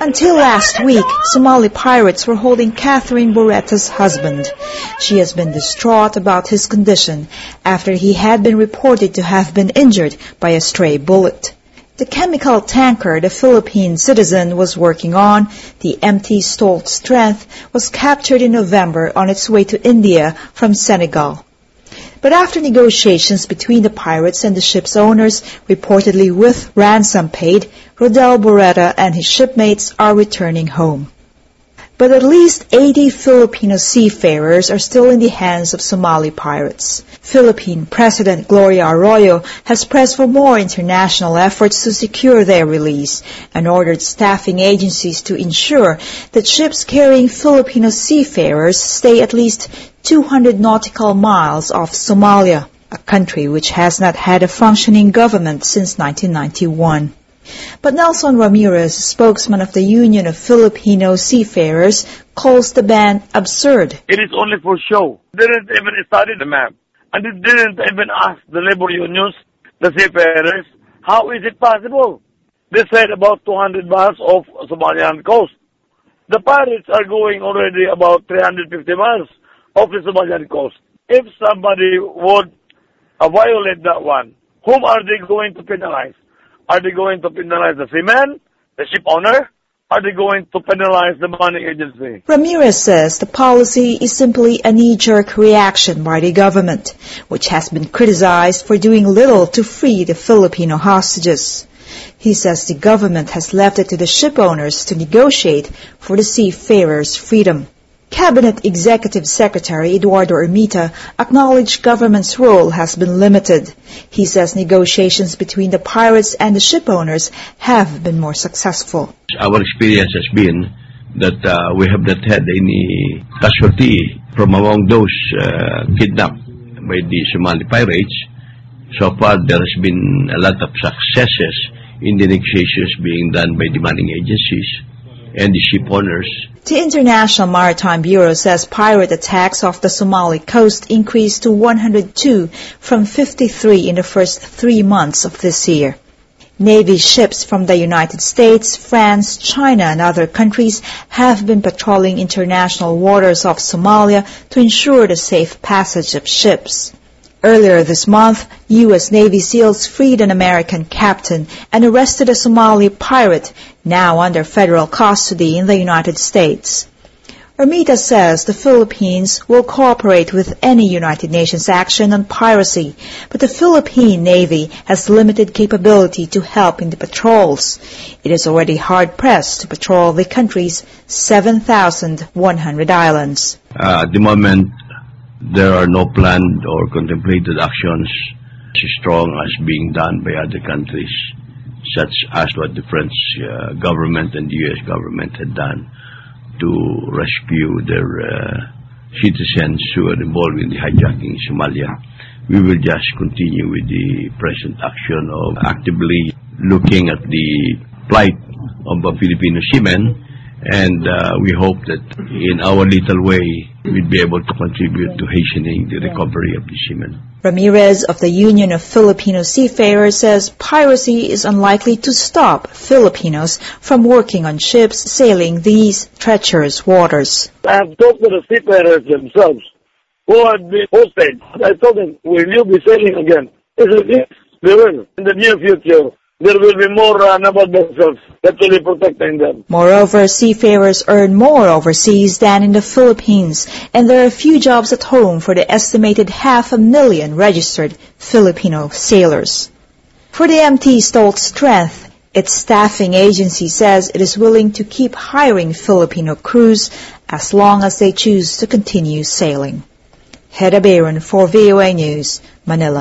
Until last week, Somali pirates were holding Catherine Borretta's husband. She has been distraught about his condition after he had been reported to have been injured by a stray bullet. The chemical tanker the Philippine citizen was working on, the MT Stolt Strength, was captured in November on its way to India from Senegal. But after negotiations between the pirates and the ship's owners, reportedly with ransom paid, Rodel Borretta and his shipmates are returning home. But at least 80 Filipino seafarers are still in the hands of Somali pirates. Philippine President Gloria Arroyo has pressed for more international efforts to secure their release and ordered staffing agencies to ensure that ships carrying Filipino seafarers stay at least 200 nautical miles off Somalia, a country which has not had a functioning government since 1991. But Nelson Ramirez, spokesman of the Union of Filipino Seafarers, calls the ban absurd. It is only for show. They didn't even study the map. And they didn't even ask the labor unions, the seafarers, how is it possible? They said about 200 miles off Somalian coast. The pirates are going already about 350 miles off the Somalian coast. If somebody would violate that one, whom are they going to penalize? Are they going to penalize the seaman, the ship owner? Are they going to penalize the money agency? Ramirez says the policy is simply a knee-jerk reaction by the government, which has been criticized for doing little to free the Filipino hostages. He says the government has left it to the ship owners to negotiate for the seafarers' freedom. Cabinet Executive Secretary Eduardo Ermita acknowledged government's role has been limited. He says negotiations between the pirates and the ship owners have been more successful. Our experience has been that we have not had any casualty from among those kidnapped by the Somali pirates. So far, there has been a lot of successes in the negotiations being done by the mining agencies and the ship owners. The International Maritime Bureau says pirate attacks off the Somali coast increased to 102 from 53 in the first 3 months of this year. Navy ships from the United States, France, China, and other countries have been patrolling international waters off Somalia to ensure the safe passage of ships. Earlier this month, U.S. Navy SEALs freed an American captain and arrested a Somali pirate, now under federal custody in the United States. Ermita says the Philippines will cooperate with any United Nations action on piracy, but the Philippine Navy has limited capability to help in the patrols. It is already hard-pressed to patrol the country's 7,100 islands. At the moment, there are no planned or contemplated actions as strong as being done by other countries, such as what the French government and the U.S. government had done to rescue their citizens who are involved in the hijacking in Somalia. We will just continue with the present action of actively looking at the plight of the Filipino seamen, and we hope that in our little way we'll be able to contribute to hastening the recovery of the seamen. Ramirez of the Union of Filipino Seafarers says piracy is unlikely to stop Filipinos from working on ships sailing these treacherous waters. I have talked to the seafarers themselves who had been hosted. I told them, will you be sailing again? They said, yes, they will. In the near future, there will be more naval vessels that will be protecting them. Moreover, seafarers earn more overseas than in the Philippines, and there are few jobs at home for the estimated 500,000 registered Filipino sailors. For the MT Stolt Strength, its staffing agency says it is willing to keep hiring Filipino crews as long as they choose to continue sailing. Heda Bayron for VOA News, Manila.